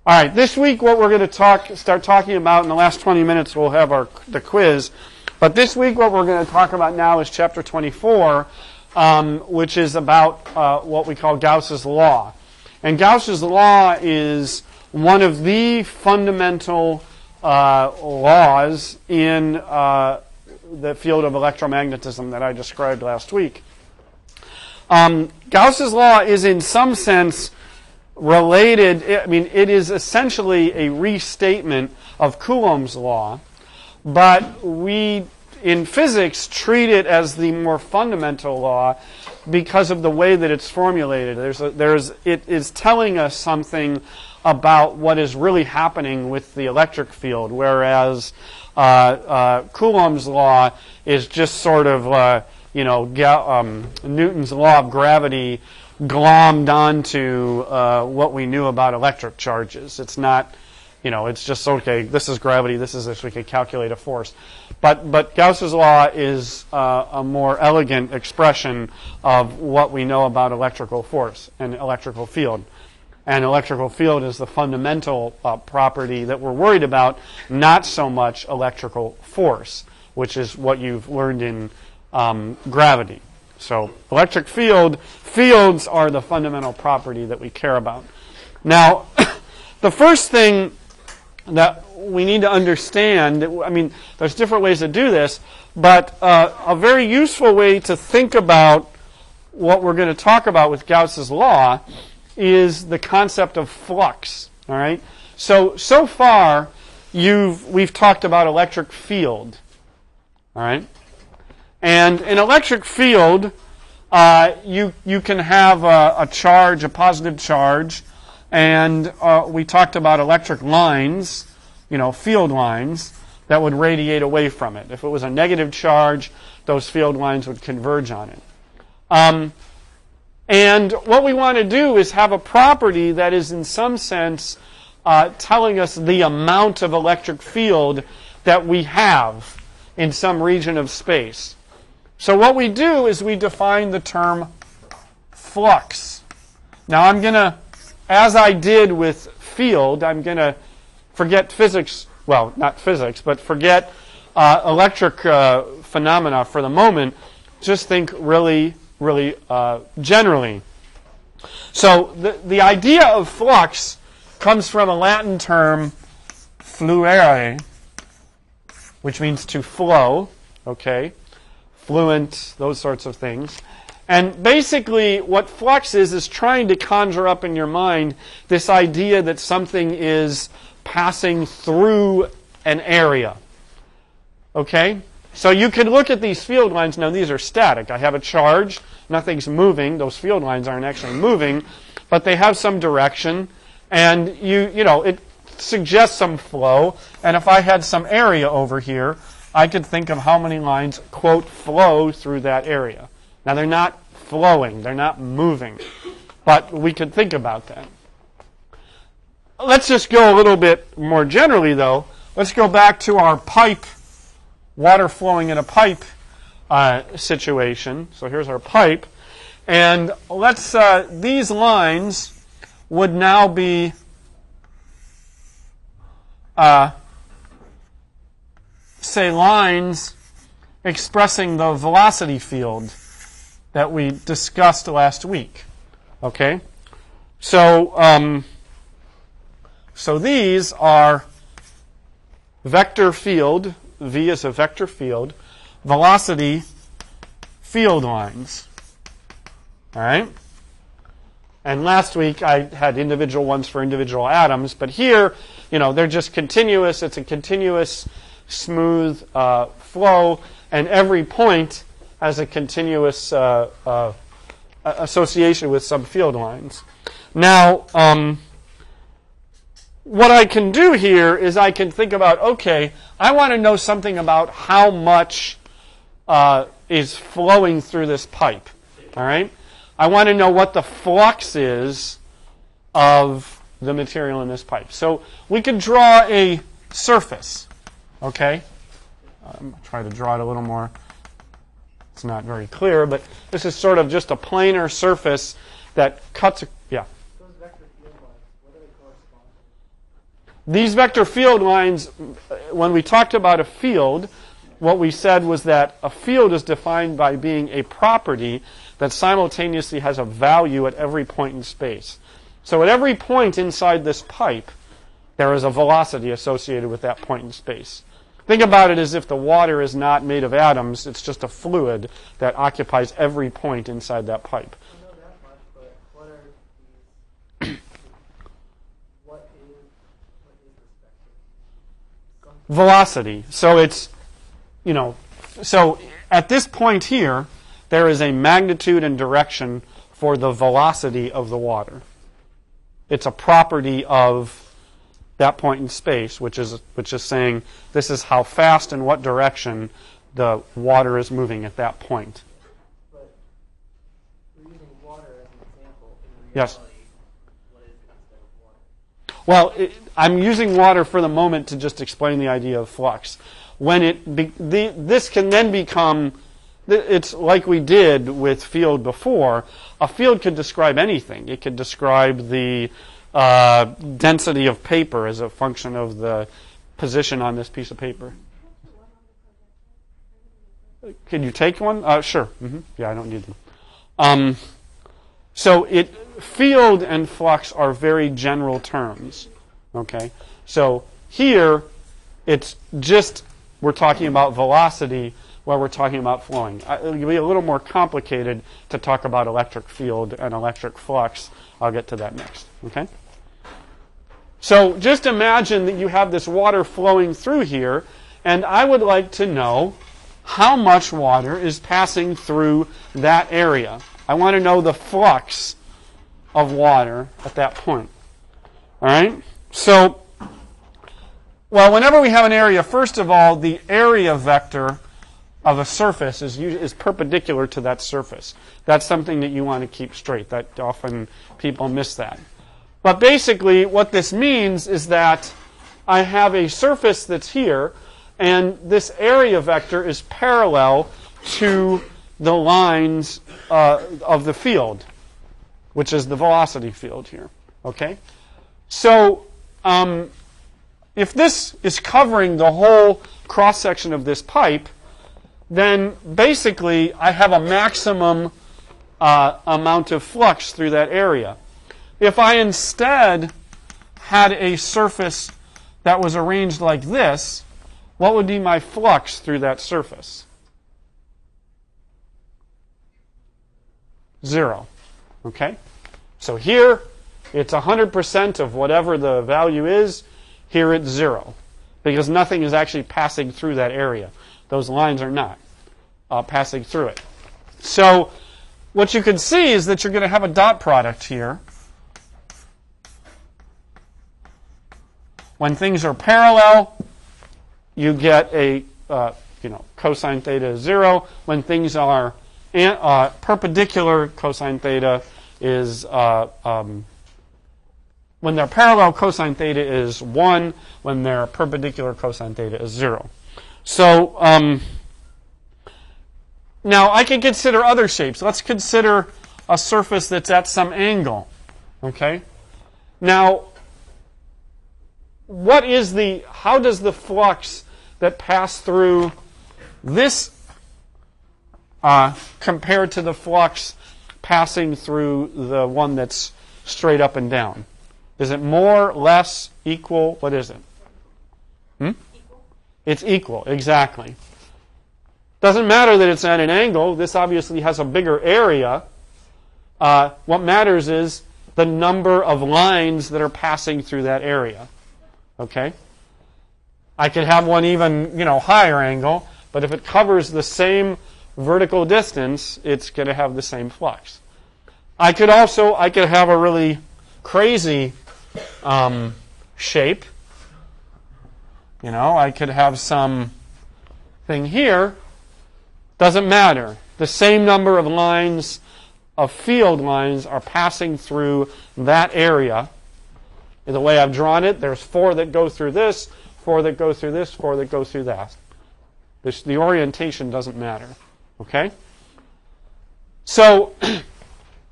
All right, this week what we're going to start talking about in the last 20 minutes, we'll have the quiz. But this week what we're going to talk about now is chapter 24, which is about what we call Gauss's law. And Gauss's law is one of the fundamental laws in the field of electromagnetism that I described last week. Gauss's law is in some sense related. It is essentially a restatement of Coulomb's law, but we in physics treat it as the more fundamental law because of the way that it's formulated. It is telling us something about what is really happening with the electric field, whereas Coulomb's law is just sort of Newton's law of gravity glommed onto what we knew about electric charges. It's not, it's just, okay, this is gravity, this is this, we can calculate a force. But Gauss's law is a more elegant expression of what we know about electrical force and electrical field. And electrical field is the fundamental property that we're worried about, not so much electrical force, which is what you've learned in gravity. So electric fields are the fundamental property that we care about. Now, the first thing that we need to understand, there's different ways to do this, but a very useful way to think about what we're going to talk about with Gauss's law is the concept of flux. All right. So far, we've talked about electric field. All right. And in electric field, you can have a charge, a positive charge, and we talked about electric lines, field lines that would radiate away from it. If it was a negative charge, those field lines would converge on it. And what we want to do is have a property that is in some sense telling us the amount of electric field that we have in some region of space. So what we do is we define the term flux. Now I'm going to, as I did with field, I'm going to forget physics, well, not physics, but forget electric phenomena for the moment. Just think really generally. So the idea of flux comes from a Latin term, fluere, which means to flow, okay? Fluent, those sorts of things. And basically what flux is trying to conjure up in your mind this idea that something is passing through an area. Okay? So you can look at these field lines. Now these are static. I have a charge. Nothing's moving. Those field lines aren't actually moving, but they have some direction. And it suggests some flow. And if I had some area over here, I could think of how many lines, quote, flow through that area. Now, they're not flowing. They're not moving. But we could think about that. Let's just go a little bit more generally, though. Let's go back to our pipe, water flowing in a pipe situation. So here's our pipe. And these lines would now be say lines expressing the velocity field that we discussed last week. Okay? So these are vector field, V is a vector field, velocity field lines. All right? And last week I had individual ones for individual atoms, but here, they're just continuous. It's a continuous smooth flow, and every point has a continuous association with some field lines. Now, what I can do here is I can think about, okay, I want to know something about how much is flowing through this pipe. All right? I want to know what the flux is of the material in this pipe. So we could draw a surface. Okay? I'm try to draw it a little more. It's not very clear, but this is sort of just a planar surface that cuts. Yeah. Those vector field lines, what do they correspond These vector field lines, when we talked about a field, what we said was that a field is defined by being a property that simultaneously has a value at every point in space. So at every point inside this pipe, there is a velocity associated with that point in space. Think about it as if the water is not made of atoms, it's just a fluid that occupies every point inside that pipe. I know that much, but what are these, what is the spectrum? Velocity. So it's, so at this point here, there is a magnitude and direction for the velocity of the water. It's a property of that point in space, which is saying this is how fast and what direction the water is moving at that point. But we're using water as an example. In reality, Yes. What is it instead of water? Well, I'm using water for the moment to just explain the idea of flux. When this can then become, it's like we did with field before. A field could describe anything. It could describe the density of paper as a function of the position on this piece of paper. Can you take one? Sure. Yeah, I don't need them. So field and flux are very general terms. Okay. So here, it's just we're talking about velocity while we're talking about flowing. It'll be a little more complicated to talk about electric field and electric flux. I'll get to that next. Okay. So just imagine that you have this water flowing through here, and I would like to know how much water is passing through that area. I want to know the flux of water at that point. All right? So, well, whenever we have an area, first of all, the area vector of a surface is perpendicular to that surface. That's something that you want to keep straight. That often people miss that. But basically, what this means is that I have a surface that's here, and this area vector is parallel to the lines of the field, which is the velocity field here. Okay? So, if this is covering the whole cross-section of this pipe, then basically I have a maximum amount of flux through that area. If I instead had a surface that was arranged like this, what would be my flux through that surface? 0. Okay? So here, it's 100% of whatever the value is. Here it's 0. Because nothing is actually passing through that area. Those lines are not passing through it. So what you can see is that you're going to have a dot product here. When things are parallel, you get a cosine theta is 0. When things are perpendicular, cosine theta is when they're parallel, cosine theta is 1. When they're perpendicular, cosine theta is 0. So now I can consider other shapes. Let's consider a surface that's at some angle. Okay. Now, how does the flux that pass through this compared to the flux passing through the one that's straight up and down? Is it more, less, equal? What is it? Equal. It's equal, exactly. Doesn't matter that it's at an angle. This obviously has a bigger area. What matters is the number of lines that are passing through that area. Okay? I could have one even, higher angle, but if it covers the same vertical distance, it's going to have the same flux. I could have a really crazy shape. I could have some thing here. Doesn't matter. The same number of lines, of field lines, are passing through that area. In the way I've drawn it, there's 4 that go through this, 4 that go through this, 4 that go through that. The orientation doesn't matter. Okay? So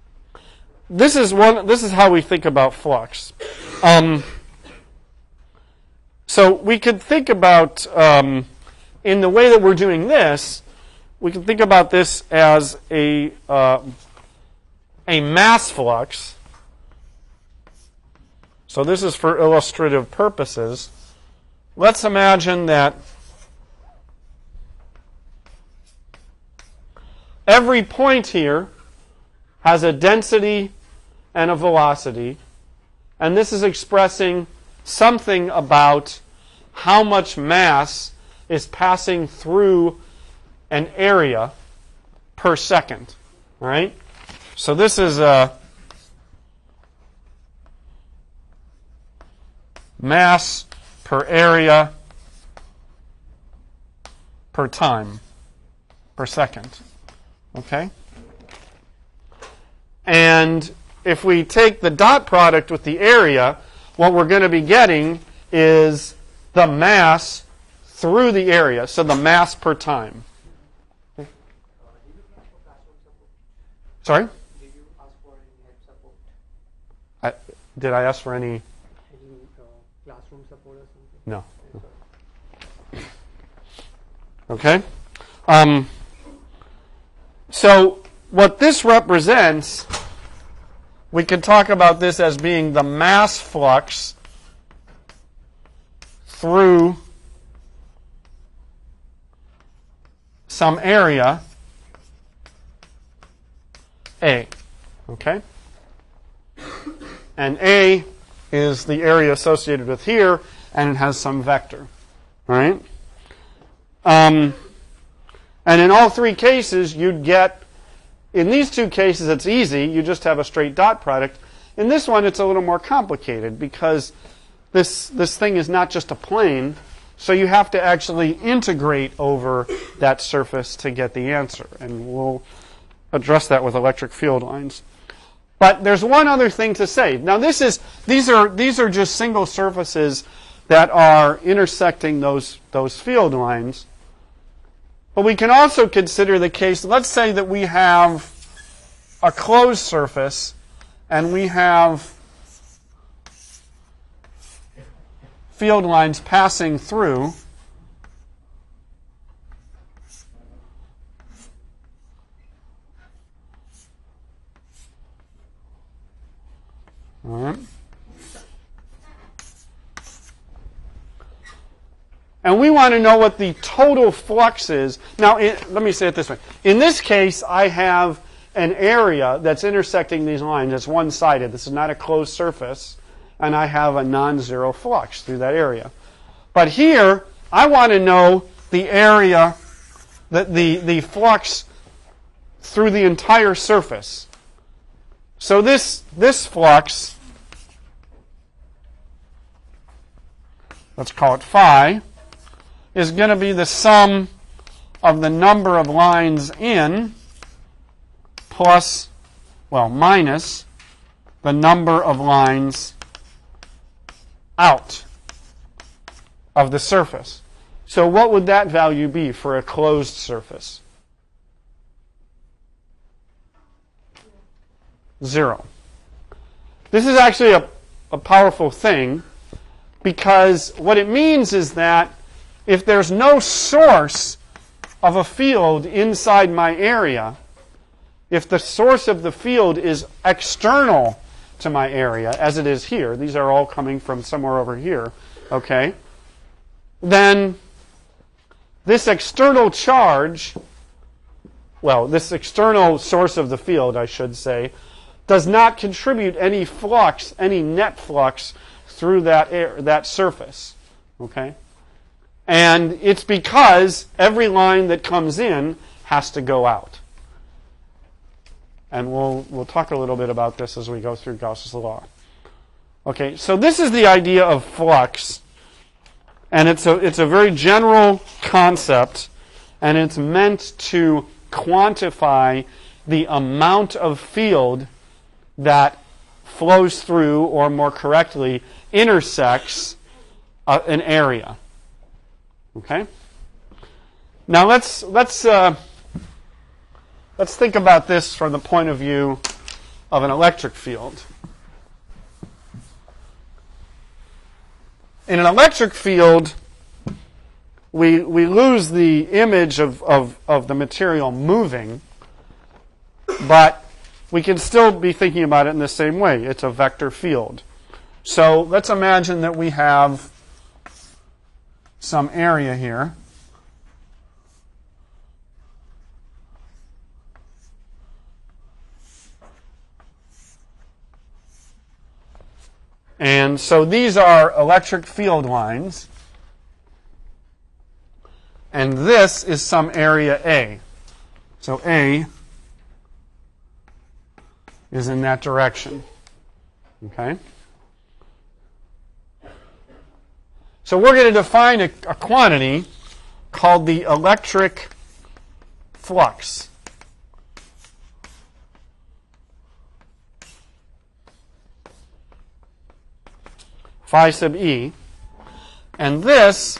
this is how we think about flux. So we could think about, in the way that we're doing this, we can think about this as a mass flux. So this is for illustrative purposes. Let's imagine that every point here has a density and a velocity, and this is expressing something about how much mass is passing through an area per second. All right? So this is a mass per area per time per second. Okay? And if we take the dot product with the area, what we're going to be getting is the mass through the area, so the mass per time. Okay. Sorry? Did you ask for any help support? Did I ask for any? Any classroom support or something? No. Okay? So what this represents, we could talk about this as being the mass flux through some area A. Okay? And A is the area associated with here, and it has some vector. All right? And in all three cases, you'd get, in these two cases, it's easy. You just have a straight dot product. In this one, it's a little more complicated because this thing is not just a plane, so you have to actually integrate over that surface to get the answer. And we'll address that with electric field lines. But there's one other thing to say. Now, these are just single surfaces that are intersecting those field lines. But we can also consider the case, let's say that we have a closed surface and we have field lines passing through. All right. And we want to know what the total flux is. Now, let me say it this way. In this case, I have an area that's intersecting these lines. It's one-sided. This is not a closed surface. And I have a non-zero flux through that area. But here, I want to know the area, the flux through the entire surface. So this flux, let's call it phi, is going to be the sum of the number of lines in minus the number of lines out of the surface. So what would that value be for a closed surface? 0. This is actually a powerful thing because what it means is that if there's no source of a field inside my area, if the source of the field is external to my area, as it is here, these are all coming from somewhere over here, okay, then this external charge, this external source of the field, I should say, does not contribute any flux, any net flux through that surface, okay? And it's because every line that comes in has to go out. And we'll talk a little bit about this as we go through Gauss's law. Okay, so this is the idea of flux. And it's a very general concept, and it's meant to quantify the amount of field that flows through, or more correctly, intersects an area. Okay? Now let's think about this from the point of view of an electric field. in an electric field, we lose the image of the material moving, but we can still be thinking about it in the same way. It's a vector field. So let's imagine that we have some area here. And so these are electric field lines. And this is some area A. So A is in that direction. Okay? So we're going to define a quantity called the electric flux. Phi sub E. And this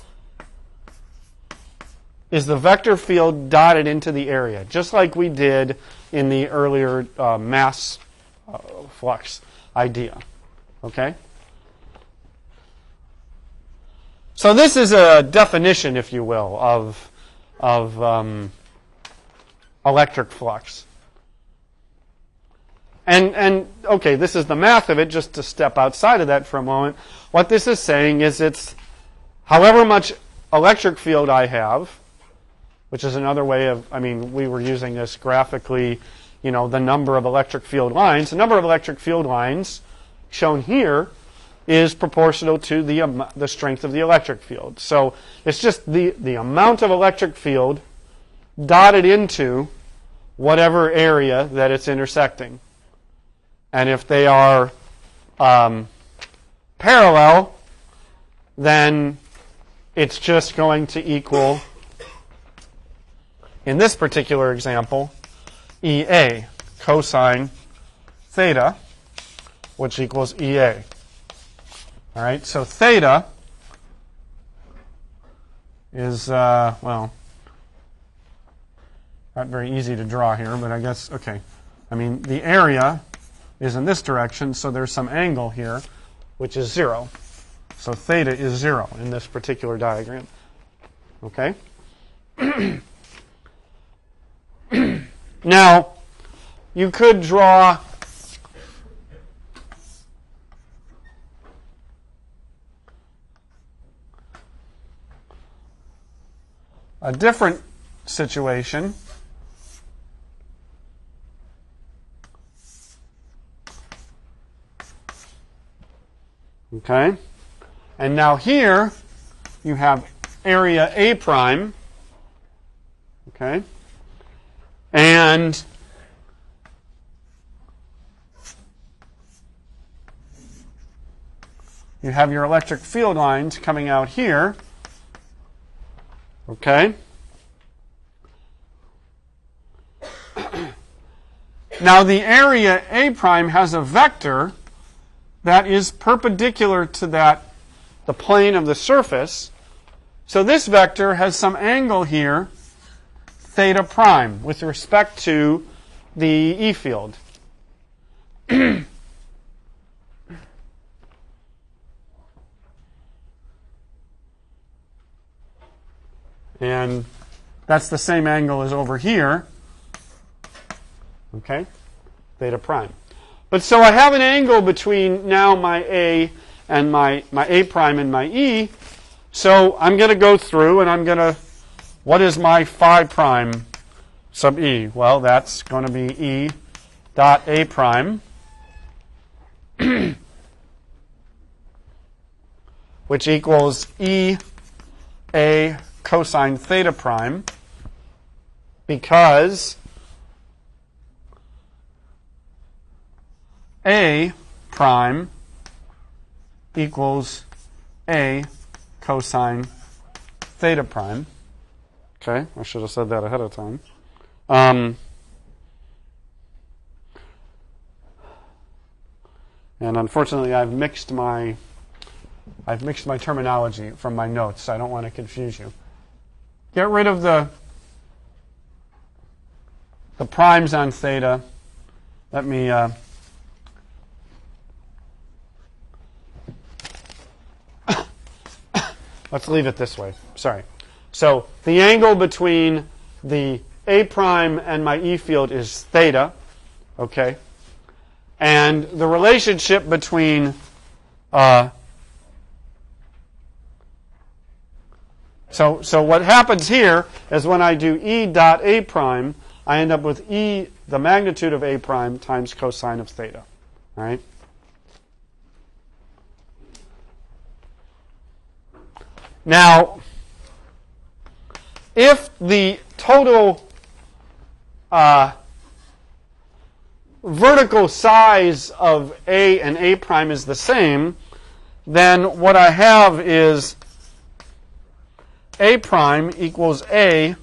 is the vector field dotted into the area, just like we did in the earlier mass flux idea. Okay? So this is a definition, if you will, of electric flux. And okay, this is the math of it, just to step outside of that for a moment. What this is saying is it's however much electric field I have, which is another way of, we were using this graphically, the number of electric field lines. The number of electric field lines shown here is proportional to the strength of the electric field. So it's just the amount of electric field dotted into whatever area that it's intersecting. And if they are parallel, then it's just going to equal, in this particular example, EA, cosine theta, which equals EA. All right, so theta is, not very easy to draw here, but I guess, okay. The area is in this direction, so there's some angle here, which is 0. So theta is 0 in this particular diagram. Okay? Now, you could draw a different situation. Okay? And now here you have area A prime. Okay? And you have your electric field lines coming out here. Okay? Now the area A prime has a vector that is perpendicular to the plane of the surface. So this vector has some angle here, theta prime, with respect to the E field. And that's the same angle as over here. Okay? Theta prime. But so I have an angle between now my A and my A prime and my E. So I'm going to go through and I'm going to, what is my phi prime sub E? Well, that's going to be E dot A prime, which equals E A cosine theta prime, because A prime equals A cosine theta prime. Okay, I should have said that ahead of time. And unfortunately, I've mixed my terminology from my notes. I don't want to confuse you. Get rid of the primes on theta. Let me let's leave it this way. Sorry. So the angle between the A prime and my E field is theta. Okay. And the relationship between so what happens here is when I do E dot A prime, I end up with E, the magnitude of A prime, times cosine of theta. All right? Now, if the total vertical size of A and A prime is the same, then what I have is A prime equals A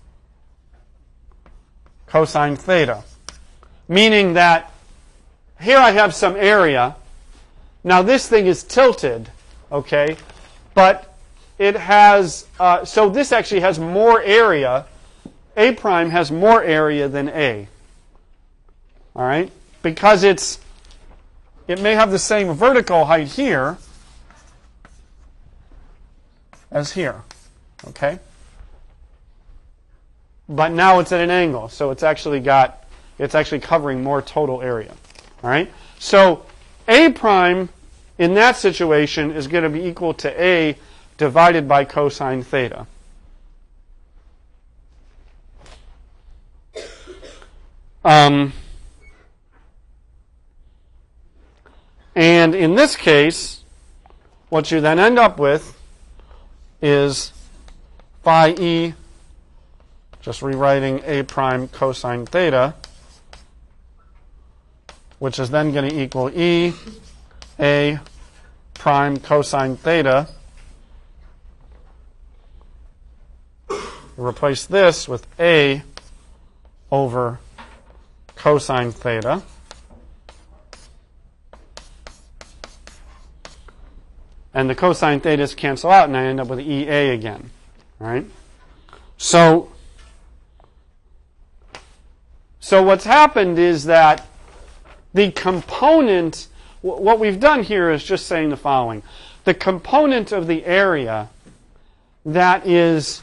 cosine theta. Meaning that here I have some area. Now this thing is tilted, okay? But it has, so this actually has more area. A prime has more area than A. All right? Because it may have the same vertical height here as here. Okay? But now it's at an angle, so it's actually covering more total area. All right? So A prime in that situation is going to be equal to A divided by cosine theta. And in this case, what you then end up with is phi E, just rewriting A prime cosine theta, which is then going to equal E A prime cosine theta. Replace this with A over cosine theta. And the cosine thetas cancel out, and I end up with EA again. All right? So what's happened is that the component, what we've done here is just saying the following. The component of the area that is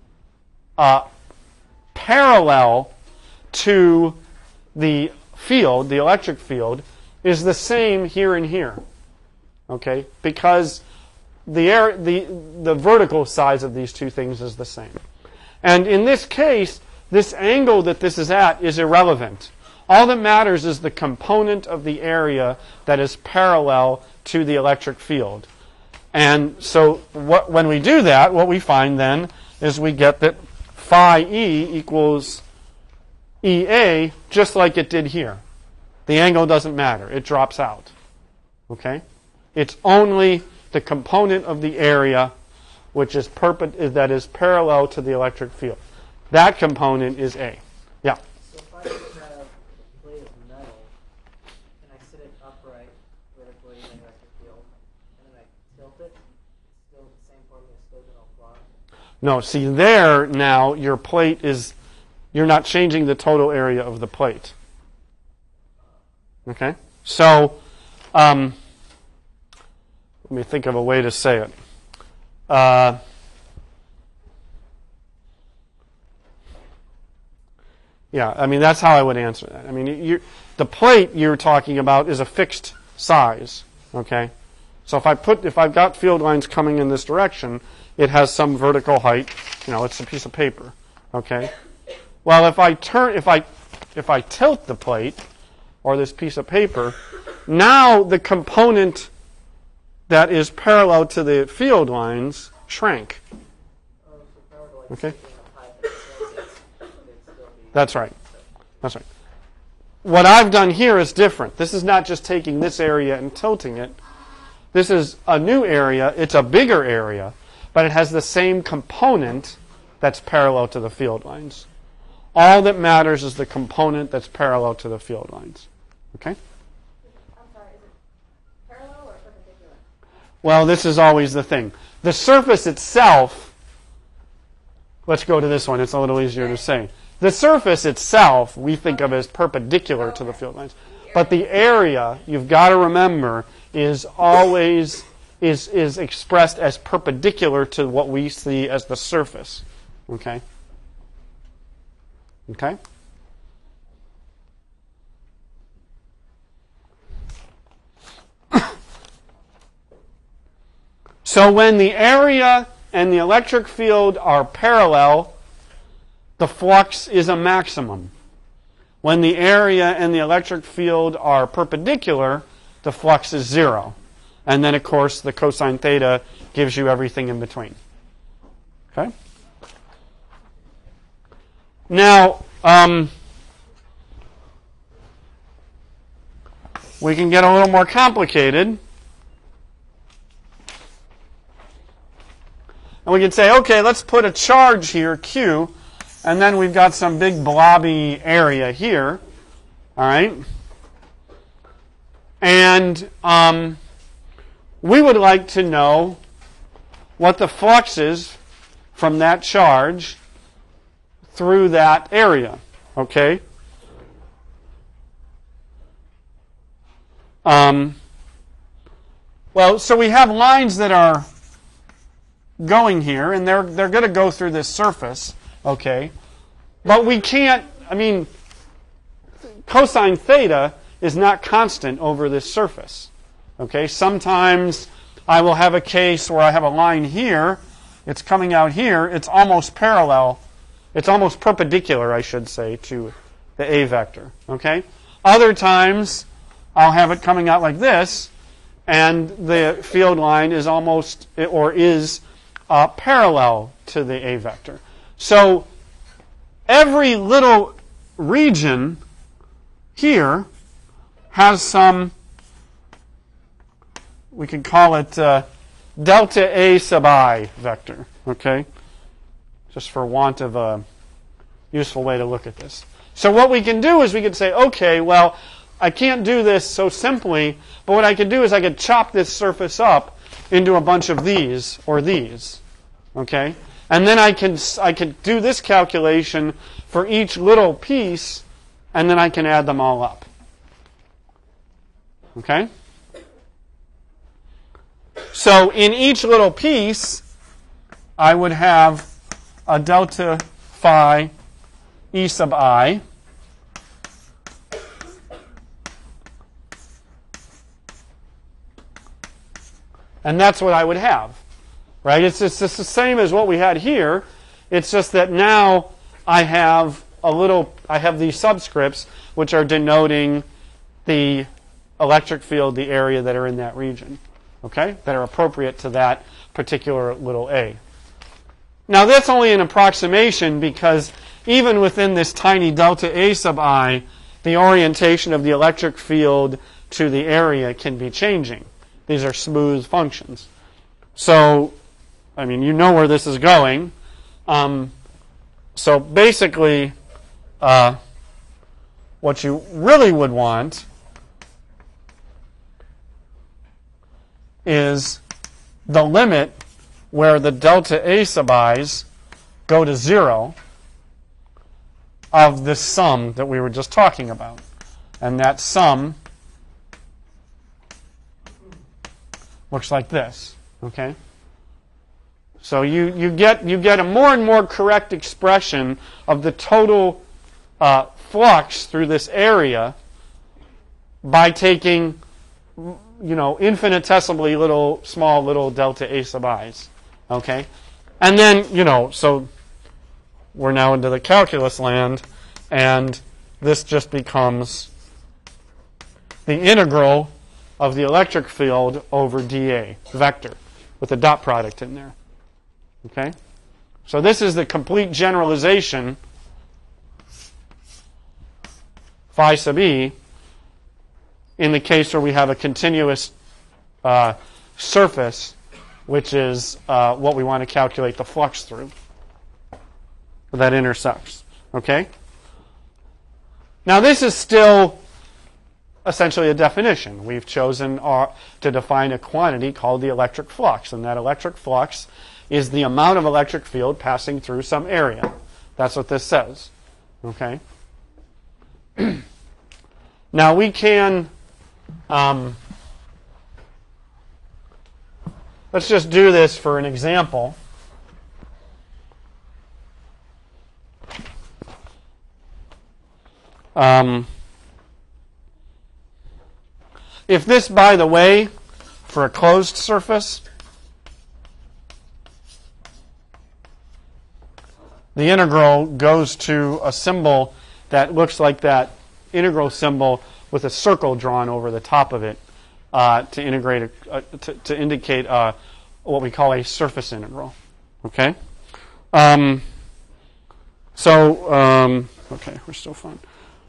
parallel to the field, the electric field, is the same here and here. Okay? Because the vertical size of these two things is the same. And in this case, this angle that this is at is irrelevant. All that matters is the component of the area that is parallel to the electric field. And so when we do that, what we find then is we get that phi E equals EA just like it did here. The angle doesn't matter. It drops out. Okay? It's only the component of the area which is that is parallel to the electric field. That component is A. Yeah? So if I just have a plate of metal and I sit it upright vertically in the electric field and then I tilt it, it's still the same formula, it's still going to apply? No, see there now your plate is, you're not changing the total area of the plate. Okay? So, let me think of a way to say it. Yeah, I mean, that's how I would answer that. I mean, the plate you're talking about is a fixed size, okay? So if I've got field lines coming in this direction, it has some vertical height, it's a piece of paper, okay? Well, if I tilt the plate, or this piece of paper, now the component that is parallel to the field lines shrank. Okay? That's right. That's right. What I've done here is different. This is not just taking this area and tilting it. This is a new area. It's a bigger area, but it has the same component that's parallel to the field lines. All that matters is the component that's parallel to the field lines. Okay? I'm sorry, is it parallel or perpendicular? Well, this is always the thing. The surface itself, let's go to this one. It's a little easier to say. The surface itself we think of as perpendicular to the field lines. But the area, you've got to remember, is always is expressed as perpendicular to what we see as the surface. Okay? Okay? So when the area and the electric field are parallel, the flux is a maximum. When the area and the electric field are perpendicular, the flux is 0. And then, of course, the cosine theta gives you everything in between. Okay? Now, we can get a little more complicated. And we can say, okay, let's put a charge here, Q, and then we've got some big blobby area here. All right? And we would like to know what the flux is from that charge through that area. Okay? Well, so we have lines that are going here, and they're going to go through this surface, okay? But we can't, cosine theta is not constant over this surface, okay? Sometimes I will have a case where I have a line here, it's coming out here, it's almost parallel, it's almost perpendicular, I should say, to the A vector, okay? Other times, I'll have it coming out like this, and the field line is almost, or is parallel to the A vector. So every little region here has some, we can call it delta A sub I vector, okay? Just for want of a useful way to look at this. So what we can do is we can say, okay, well, I can't do this so simply, but what I can do is I could chop this surface up into a bunch of these or these, okay? And then I can do this calculation for each little piece, and then I can add them all up, okay? So in each little piece, I would have a delta phi E sub I, and that's what I would have, right? It's just the same as what we had here. It's just that now I have these subscripts which are denoting the electric field, the area that are in that region, okay? That are appropriate to that particular little A. Now that's only an approximation because even within this tiny delta A sub I, the orientation of the electric field to the area can be changing. These are smooth functions. So, you know where this is going. So basically, what you really would want is the limit where the delta A sub i's go to 0 of this sum that we were just talking about. And that sum looks like this, okay? So you get a more and more correct expression of the total flux through this area by taking, infinitesimally small little delta A sub i's, okay? And then, so we're now into the calculus land, and this just becomes the integral of the electric field over dA, vector, with a dot product in there. Okay? So this is the complete generalization, phi sub E, in the case where we have a continuous surface, which is what we want to calculate the flux through, that intersects. Okay? Now this is still essentially a definition. We've chosen to define a quantity called the electric flux, and that electric flux is the amount of electric field passing through some area. That's what this says. Okay? Now we can let's just do this for an example. If this, by the way, for a closed surface, the integral goes to a symbol that looks like that integral symbol with a circle drawn over the top of it to indicate what we call a surface integral. Okay. Okay, we're still fine.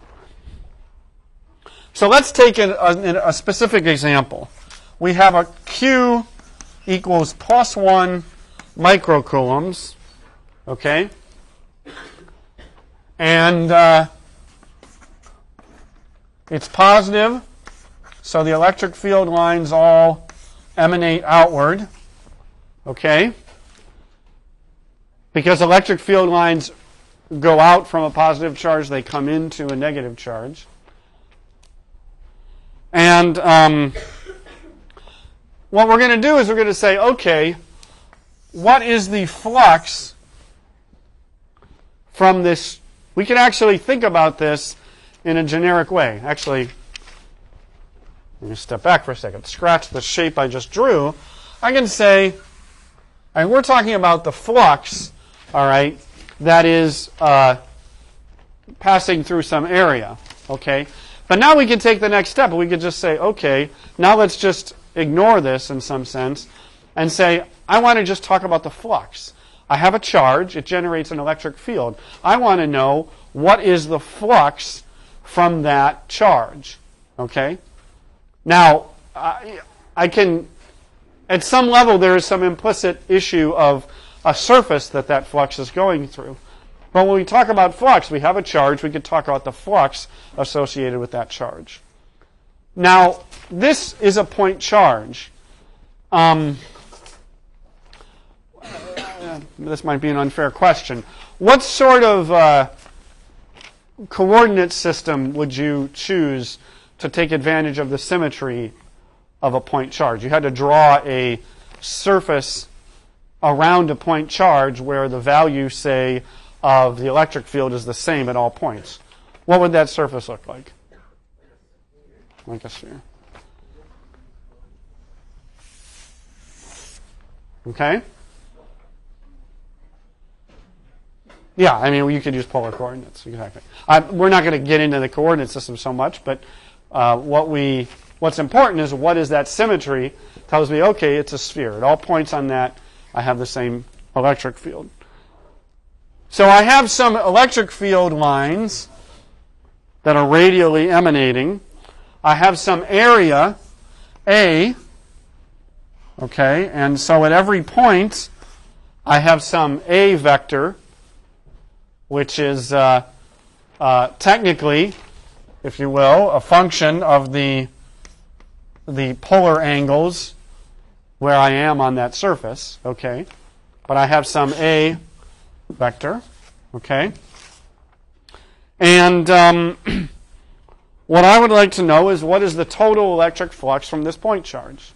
So let's take a specific example. We have a Q equals plus 1 microcoulombs. Okay. And it's positive, so the electric field lines all emanate outward. Okay. Because electric field lines go out from a positive charge, they come into a negative charge. And what we're going to do is we're going to say, okay, what is the flux from this? We can actually think about this in a generic way. Actually, let me step back for a second. Scratch the shape I just drew. I can say, and we're talking about the flux, all right, that is passing through some area, okay? But now we can take the next step. We could just say, okay, now let's just ignore this in some sense and say, I want to just talk about the flux. I have a charge. It generates an electric field. I want to know what is the flux from that charge, okay? Now, I can, at some level, there is some implicit issue of a surface that flux is going through. But when we talk about flux, we have a charge. We could talk about the flux associated with that charge. Now, this is a point charge. This might be an unfair question. What sort of coordinate system would you choose to take advantage of the symmetry of a point charge? You had to draw a surface around a point charge where the value, say, of the electric field is the same at all points. What would that surface look like? Like a sphere. Okay? Yeah, I mean, you could use polar coordinates. Exactly. We're not going to get into the coordinate system so much, but what's important is what is that symmetry? Tells me, okay, it's a sphere. At all points on that, I have the same electric field. So I have some electric field lines that are radially emanating. I have some area, A, okay, and so at every point, I have some A vector, which is technically, if you will, a function of the polar angles where I am on that surface, okay? But I have some A vector, okay? And what I would like to know is what is the total electric flux from this point charge?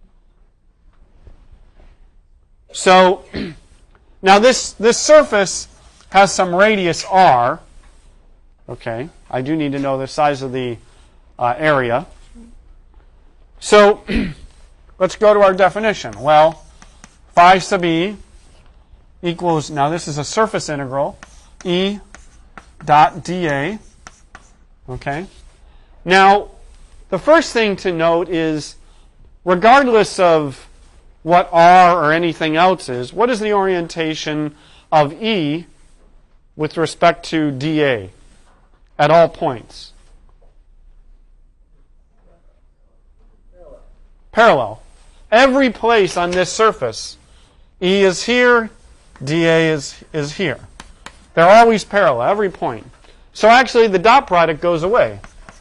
So now this surface has some radius r, okay? I do need to know the size of the area. So let's go to our definition. Well, phi sub e equals, now this is a surface integral, E dot dA, okay? Now, the first thing to note is, regardless of what R or anything else is, what is the orientation of E with respect to dA at all points? Parallel. Every place on this surface, E is here, dA is here. They're always parallel, every point. So actually, the dot product goes away.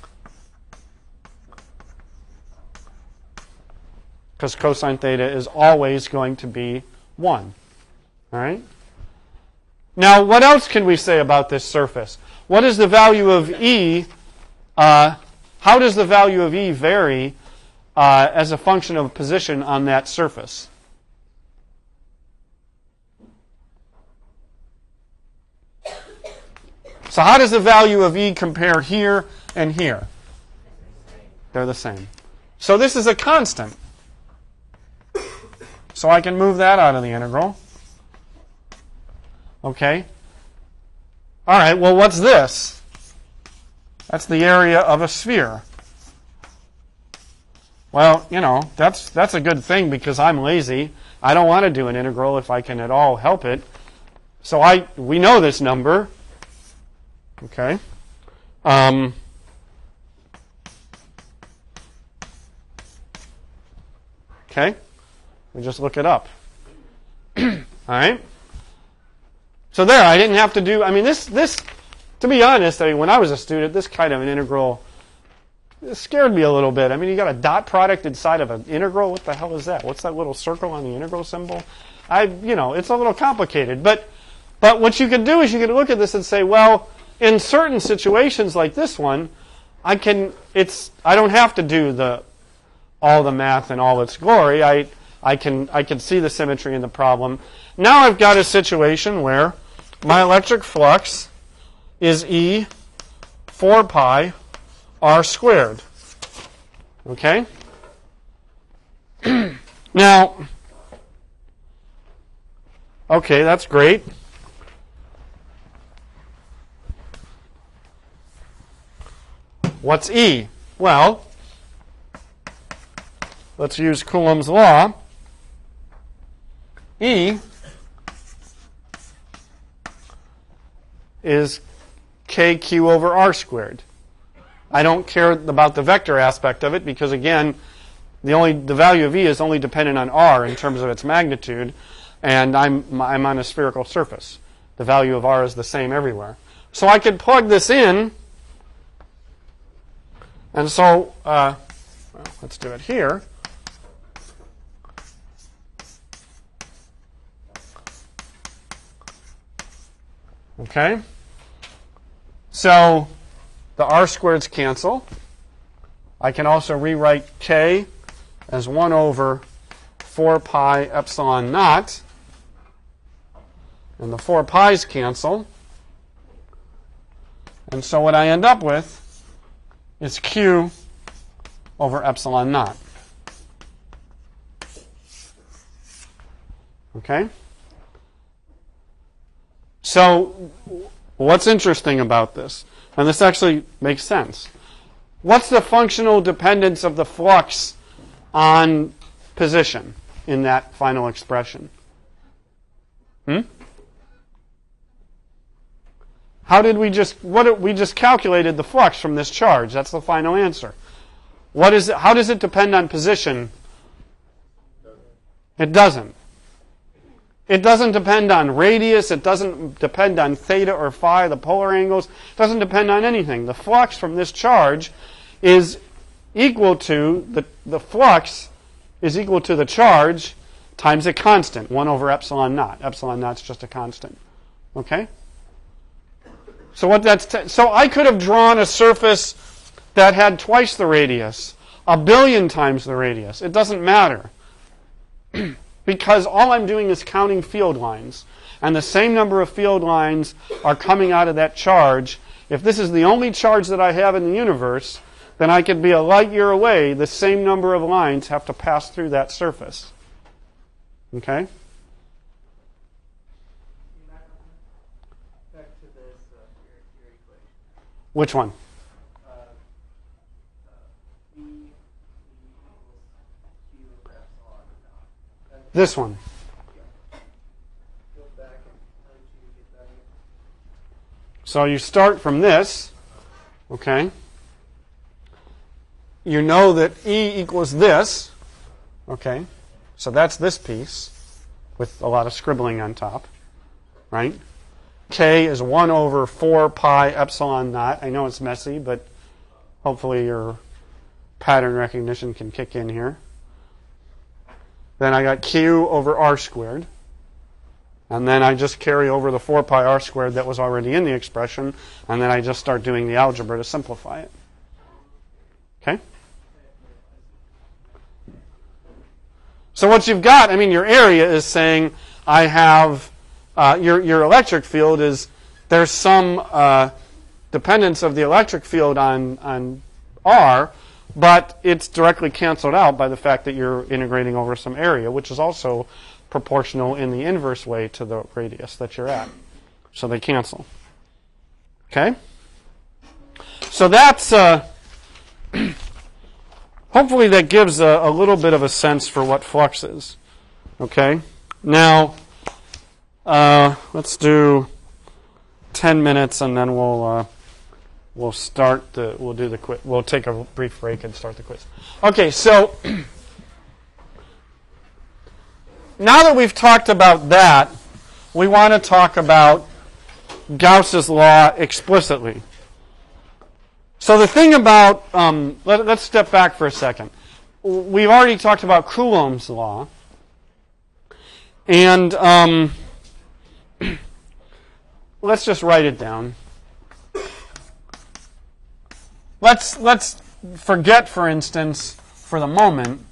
Because cosine theta is always going to be 1. All right? Now, what else can we say about this surface? What is the value of E? How does the value of E vary as a function of position on that surface? So how does the value of E compare here and here? They're the same. So this is a constant. So I can move that out of the integral. Okay. All right, well, what's this? That's the area of a sphere. Well, that's a good thing because I'm lazy. I don't want to do an integral if I can at all help it. So we know this number. Okay. Okay. We just look it up. All right. So there, I didn't have to do. I mean, this. To be honest, when I was a student, this kind of an integral scared me a little bit. I mean, you got a dot product inside of an integral. What the hell is that? What's that little circle on the integral symbol? It's a little complicated. But what you can do is you can look at this and say, well, in certain situations like this one, I don't have to do all the math in all its glory. I can see the symmetry in the problem. Now I've got a situation where my electric flux is E 4 pi r squared. Okay? Now, okay, that's great. What's E? Well, let's use Coulomb's law. E is kq over r squared. I don't care about the vector aspect of it because, again, the value of E is only dependent on r in terms of its magnitude, and I'm on a spherical surface. The value of r is the same everywhere. So I could plug this in, and so let's do it here. Okay? So the r squareds cancel. I can also rewrite k as 1 over 4 pi epsilon naught. And the 4 pi's cancel. And so what I end up with is q over epsilon naught. Okay? So what's interesting about this? And this actually makes sense. What's the functional dependence of the flux on position in that final expression? How did we just calculated the flux from this charge? That's the final answer. How does it depend on position? It doesn't. It doesn't depend on radius. It doesn't depend on theta or phi, the polar angles. It doesn't depend on anything. The flux from this charge is equal to the flux is equal to the charge times a constant, 1 over epsilon naught. Epsilon naught's just a constant. Okay? So so I could have drawn a surface that had twice the radius, 1 billion times the radius. It doesn't matter. Because all I'm doing is counting field lines. And the same number of field lines are coming out of that charge. If this is the only charge that I have in the universe, then I could be a light year away. The same number of lines have to pass through that surface. Okay? Back to this, your equation. Which one? V equals Q over epsilon naught. This one. Go back and how did you get that? So you start from this. Okay? You know that E equals this. Okay? So that's this piece with a lot of scribbling on top. Right? K is 1 over 4 pi epsilon naught. I know it's messy, but hopefully your pattern recognition can kick in here. Then I got Q over r squared. And then I just carry over the 4 pi r squared that was already in the expression, and then I just start doing the algebra to simplify it. Okay? So what you've got, your area is saying I have, your electric field is, there's some dependence of the electric field on R, but it's directly canceled out by the fact that you're integrating over some area, which is also proportional in the inverse way to the radius that you're at. So they cancel. Okay? So that's, hopefully that gives a little bit of a sense for what flux is. Okay? Now, let's do 10 minutes and then we'll do the quiz. We'll take a brief break and start the quiz. Okay, so now that we've talked about that, we want to talk about Gauss's law explicitly. So the thing about, let's step back for a second. We've already talked about Coulomb's law. And let's just write it down. Let's forget, for instance, for the moment,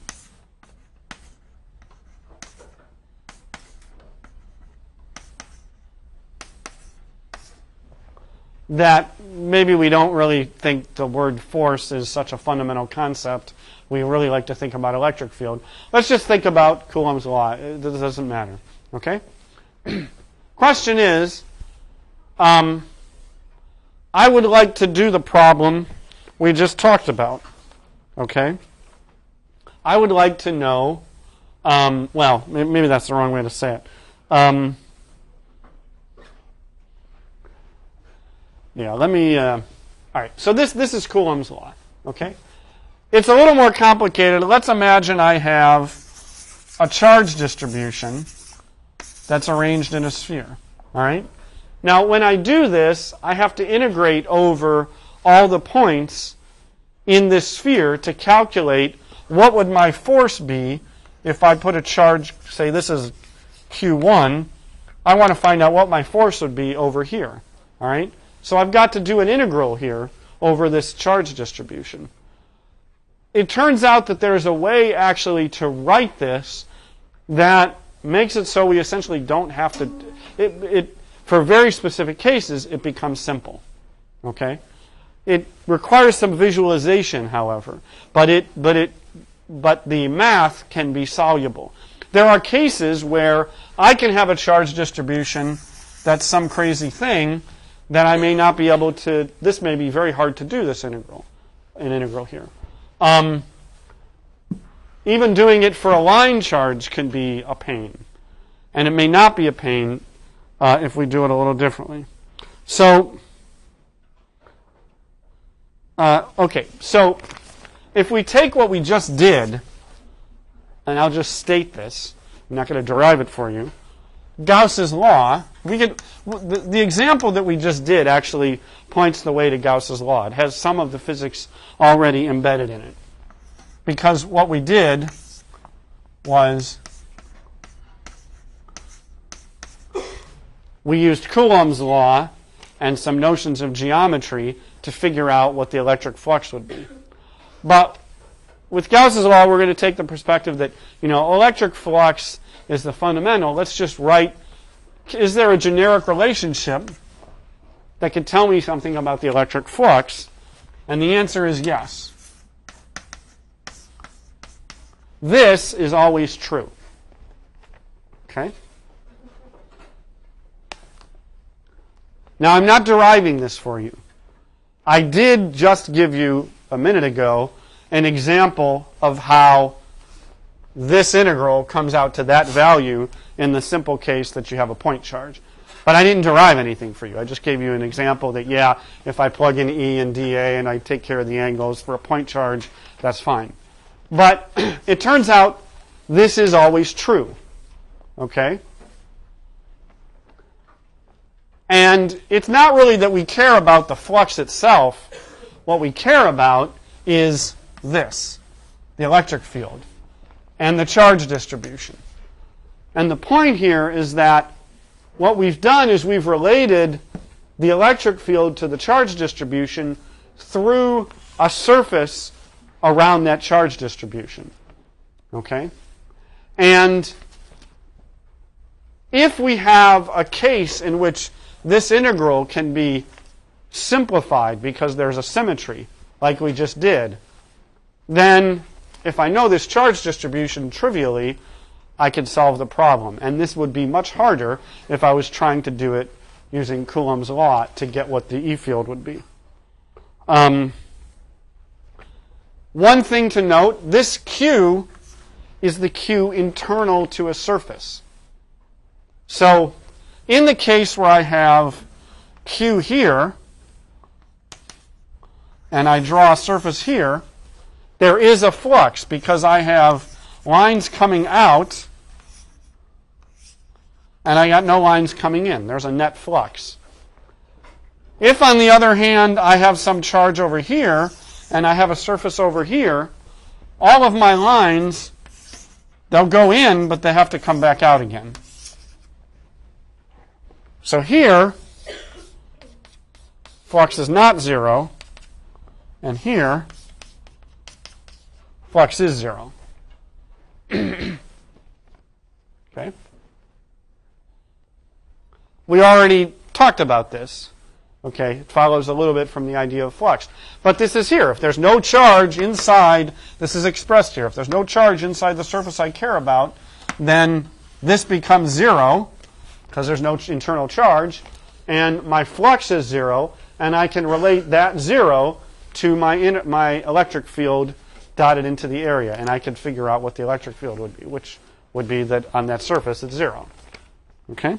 that maybe we don't really think the word force is such a fundamental concept. We really like to think about electric field. Let's just think about Coulomb's law. It doesn't matter. Okay? Question is, I would like to do the problem we just talked about. Okay? I would like to know, well, maybe that's the wrong way to say it. Yeah, let me, all right, so this is Coulomb's law, okay? It's a little more complicated. Let's imagine I have a charge distribution that's arranged in a sphere, all right? Now, when I do this, I have to integrate over all the points in this sphere to calculate what would my force be if I put a charge, say this is Q1. I want to find out what my force would be over here, all right? So I've got to do an integral here over this charge distribution. It turns out that there's a way actually to write this that makes it so we essentially don't have to, for very specific cases, it becomes simple. Okay? It requires some visualization, however, but the math can be soluble. There are cases where I can have a charge distribution that's some crazy thing that I may not be able to, this may be very hard to do, this integral here. Even doing it for a line charge can be a pain. And it may not be a pain if we do it a little differently. So, okay, so if we take what we just did, and I'll just state this, I'm not going to derive it for you, Gauss's law, the example that we just did actually points the way to Gauss's law. It has some of the physics already embedded in it. Because what we did was we used Coulomb's law and some notions of geometry to figure out what the electric flux would be. But with Gauss's law, we're going to take the perspective that, electric flux is the fundamental. Let's just write, is there a generic relationship that could tell me something about the electric flux? And the answer is yes. This is always true. Okay? Now, I'm not deriving this for you. I did just give you, a minute ago, an example of how this integral comes out to that value in the simple case that you have a point charge. But I didn't derive anything for you. I just gave you an example that, yeah, if I plug in E and dA and I take care of the angles for a point charge, that's fine. But it turns out this is always true. Okay? And it's not really that we care about the flux itself. What we care about is this, the electric field, and the charge distribution. And the point here is that what we've done is we've related the electric field to the charge distribution through a surface around that charge distribution. Okay? And if we have a case in which this integral can be simplified because there's a symmetry, like we just did, then if I know this charge distribution trivially, I could solve the problem. And this would be much harder if I was trying to do it using Coulomb's law to get what the E field would be. One thing to note, this Q is the Q internal to a surface. So in the case where I have Q here, and I draw a surface here, there is a flux because I have lines coming out and I got no lines coming in. There's a net flux. If, on the other hand, I have some charge over here and I have a surface over here, all of my lines, they'll go in, but they have to come back out again. So here, flux is not 0, and here, flux is 0. Okay? We already talked about this. Okay, it follows a little bit from the idea of flux. But this is here. If there's no charge inside, this is expressed here. If there's no charge inside the surface I care about, then this becomes 0 because there's no internal charge, and my flux is 0, and I can relate that 0 to my electric field dotted into the area, and I can figure out what the electric field would be, which would be that on that surface it's 0. Okay?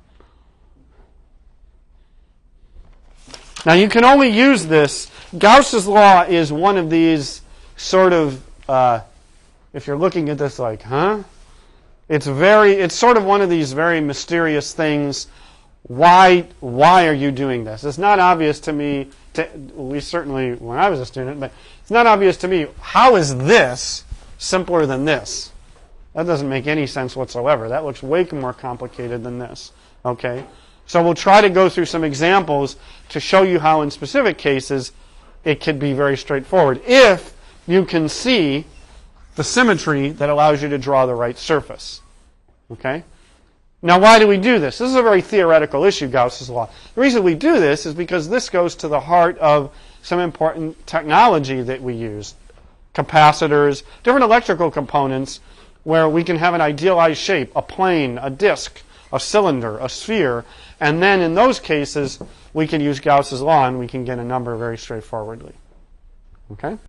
Now you can only use this. Gauss's law is one of these sort of, if you're looking at this like, huh? It's sort of one of these very mysterious things. Why are you doing this? It's not obvious to me, we certainly, when I was a student, but it's not obvious to me, how is this simpler than this? That doesn't make any sense whatsoever. That looks way more complicated than this. Okay? So we'll try to go through some examples to show you how in specific cases it could be very straightforward if you can see the symmetry that allows you to draw the right surface. Okay? Now why do we do this? This is a very theoretical issue, Gauss's law. The reason we do this is because this goes to the heart of some important technology that we use. Capacitors, different electrical components where we can have an idealized shape, a plane, a disk, a cylinder, a sphere, and then in those cases we can use Gauss's law and we can get a number very straightforwardly. Okay?